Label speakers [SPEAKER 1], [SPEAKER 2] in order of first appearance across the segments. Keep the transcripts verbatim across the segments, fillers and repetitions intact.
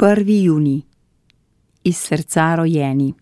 [SPEAKER 1] prvi junij. Iz srca rojeni.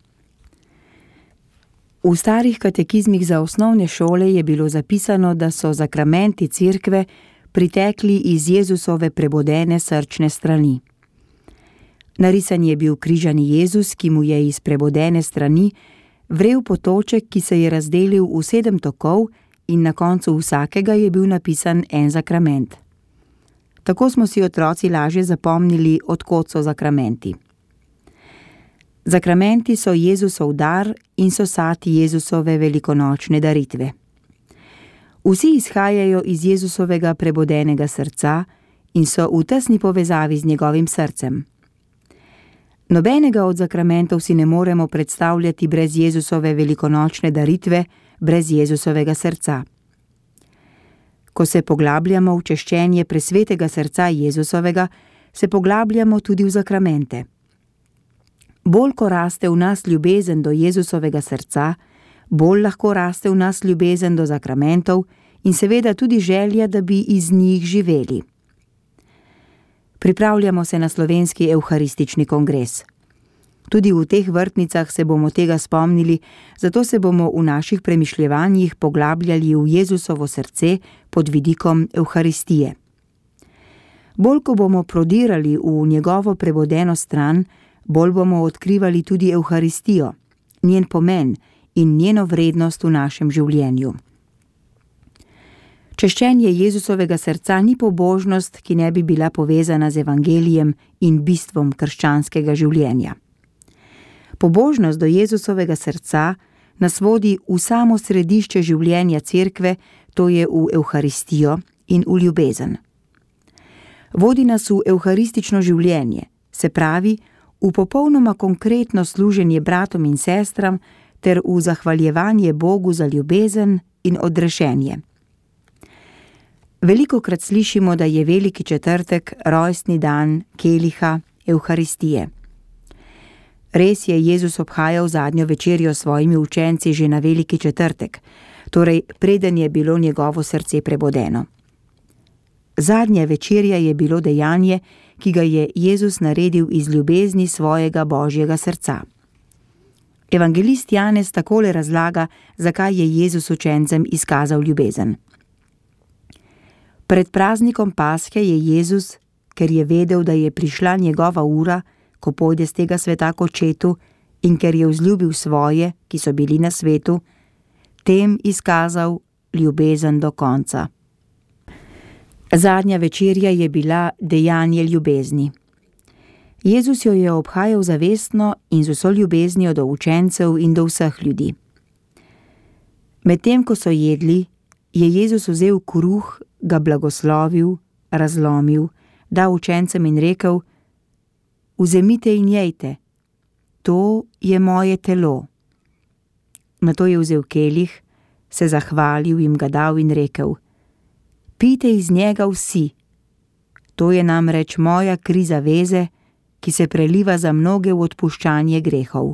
[SPEAKER 1] V starih katekizmih za osnovne šole je bilo zapisano, da so zakramenti cerkve pritekli iz Jezusove prebodene srčne strani. Narisan je bil križani Jezus, ki mu je iz prebodene strani vrel potoček, ki se je razdelil v sedem tokov, in na koncu vsakega je bil napisan en zakrament. Tako smo si otroci lažje zapomnili, od kod so zakramenti. Zakramenti so Jezusov dar in so sad Jezusove velikonočne daritve. Vsi izhajajo iz Jezusovega prebodenega srca in so v tesni povezavi z njegovim srcem. Nobenega od zakramentov si ne moremo predstavljati brez Jezusove velikonočne daritve, brez Jezusovega srca. Ko se poglabljamo v češčenje presvetega srca Jezusovega, se poglabljamo tudi v zakramente. Bolj ko raste v nas ljubezen do Jezusovega srca, bolj lahko raste v nas ljubezen do zakramentov in seveda tudi želja, da bi iz njih živeli. Pripravljamo se na slovenski evharistični kongres. Tudi v teh vrtnicah se bomo tega spomnili, zato se bomo v naših premišljevanjih poglabljali v Jezusovo srce pod vidikom evharistije. Bolj ko bomo prodirali v njegovo prebodeno stran, bolj bomo odkrivali tudi evharistijo, njen pomen in njeno vrednost v našem življenju. Češčenje Jezusovega srca ni pobožnost, ki ne bi bila povezana z evangelijem in bistvom krščanskega življenja. Pobožnost do Jezusovega srca nas vodi v samo središče življenja cerkve, to je v evharistijo in v ljubezen. Vodi nas v evharistično življenje, se pravi, v popolnoma konkretno služenje bratom in sestram ter v zahvaljevanje Bogu za ljubezen in odrešenje. Velikokrat slišimo, da je veliki četrtek rojstni dan keliha evharistije. Res je Jezus obhajal zadnjo večerjo s svojimi učenci že na veliki četrtek, torej preden je bilo njegovo srce prebodeno. Zadnja večerja je bilo dejanje, ki ga je Jezus naredil iz ljubezni svojega Božjega srca. Evangelist Janez takole razlaga, zakaj je Jezus učencem izkazal ljubezen. Pred praznikom Pashe je Jezus, ker je vedel, da je prišla njegova ura, ko pojde z tega sveta k očetu, in ker je vzljubil svoje, ki so bili na svetu, tem izkazal ljubezen do konca. Zadnja večerja je bila dejanje ljubezni. Jezus jo je obhajal zavestno in z vso ljubeznijo do učencev in do vseh ljudi. Medtem ko so jedli, je Jezus vzel kruh, ga blagoslovil, razlomil, dal učencem in rekel: Vzemite in jejte, to je moje telo. Nato je vzel kelih, se zahvalil, jim ga dal in rekel: Pijte iz njega vsi, to je namreč moja kri zaveze, ki se preliva za mnoge v odpuščanje grehov.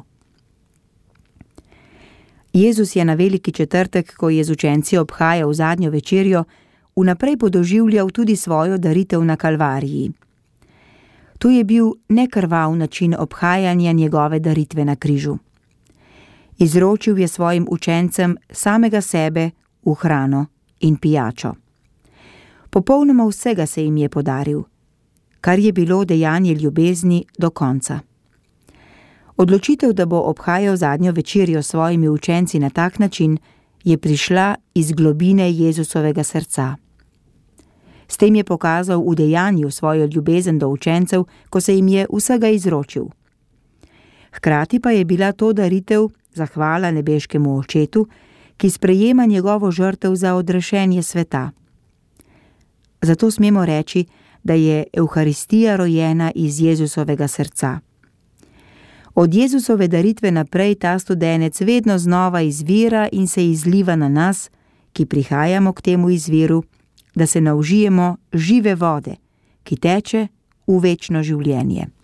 [SPEAKER 1] Jezus je na veliki četrtek, ko je z učenci obhajal zadnjo večerjo, vnaprej podoživljal tudi svojo daritev na Kalvariji. To je bil nekrvav način obhajanja njegove daritve na križu. Izročil je svojim učencem samega sebe v hrano in pijačo. Popolnoma vsega se jim je podaril, kar je bilo dejanje ljubezni do konca. Odločitev, da bo obhajal zadnjo večerjo s svojimi učenci na tak način, je prišla iz globine Jezusovega srca. S tem je pokazal v dejanju svojo ljubezen do učencev, ko se jim je vsega izročil. Hkrati pa je bila to daritev zahvala nebeškemu očetu, ki sprejema njegovo žrtev za odrešenje sveta. Zato smemo reči, da je evharistija rojena iz Jezusovega srca. Od Jezusove daritve naprej ta studenec vedno znova izvira in se izliva na nas, ki prihajamo k temu izviru, da se naužijemo žive vode, ki teče v večno življenje.